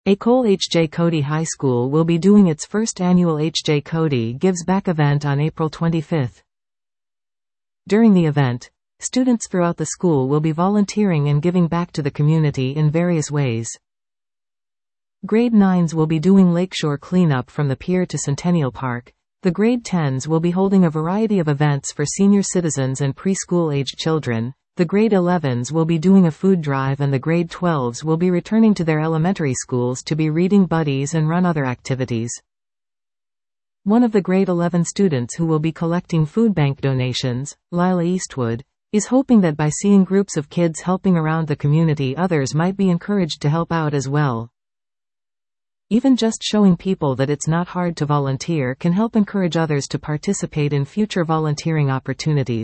École H.J. Cody High School will be doing its first annual H.J. Cody Gives Back event on April 25. During the event, students throughout the school will be volunteering and giving back to the community in various ways. Grade 9s will be doing lakeshore cleanup from the pier to Centennial Park. The grade 10s will be holding a variety of events for senior citizens and preschool-aged children. The grade 11s will be doing a food drive, and the grade 12s will be returning to their elementary schools to be reading buddies and run other activities. One of the grade 11 students who will be collecting food bank donations, Lila Eastwood, is hoping that by seeing groups of kids helping around the community, others might be encouraged to help out as well. Even just showing people that it's not hard to volunteer can help encourage others to participate in future volunteering opportunities.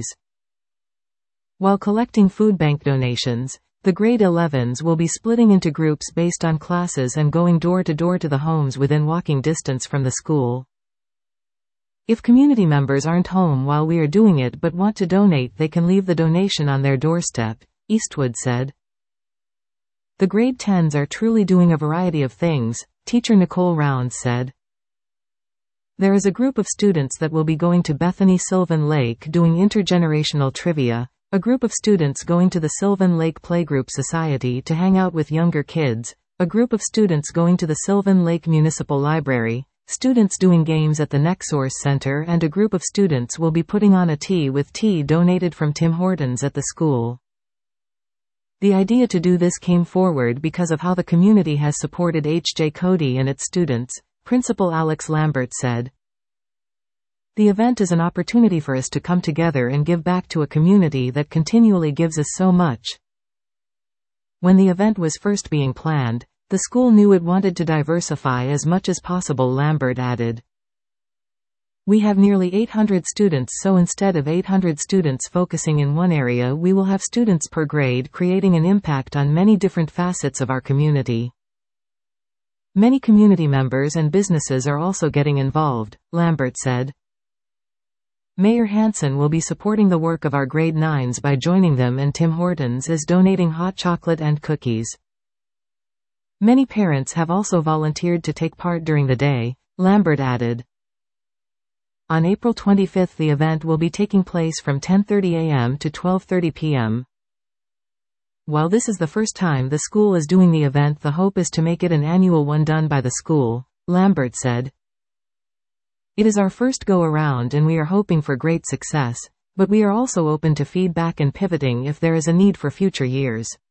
While collecting food bank donations, the grade 11s will be splitting into groups based on classes and going door to door to the homes within walking distance from the school. If community members aren't home while we are doing it but want to donate, they can leave the donation on their doorstep, Eastwood said. The grade 10s are truly doing a variety of things, teacher Nicole Rounds said. There is a group of students that will be going to Bethany Sylvan Lake doing intergenerational trivia, a group of students going to the Sylvan Lake Playgroup Society to hang out with younger kids, a group of students going to the Sylvan Lake Municipal Library, students doing games at the NextSource Center, and a group of students will be putting on a tea with tea donated from Tim Hortons at the school. The idea to do this came forward because of how the community has supported H.J. Cody and its students, Principal Alex Lambert said. The event is an opportunity for us to come together and give back to a community that continually gives us so much. When the event was first being planned, the school knew it wanted to diversify as much as possible, Lambert added. We have nearly 800 students, so instead of 800 students focusing in one area, we will have students per grade creating an impact on many different facets of our community. Many community members and businesses are also getting involved, Lambert said. Mayor Hanson will be supporting the work of our grade 9s by joining them, and Tim Hortons is donating hot chocolate and cookies. Many parents have also volunteered to take part during the day, Lambert added. On April 25 the event will be taking place from 10:30 a.m. to 12:30 p.m. While this is the first time the school is doing the event, the hope is to make it an annual one done by the school, Lambert said. It is our first go-around and we are hoping for great success, but we are also open to feedback and pivoting if there is a need for future years.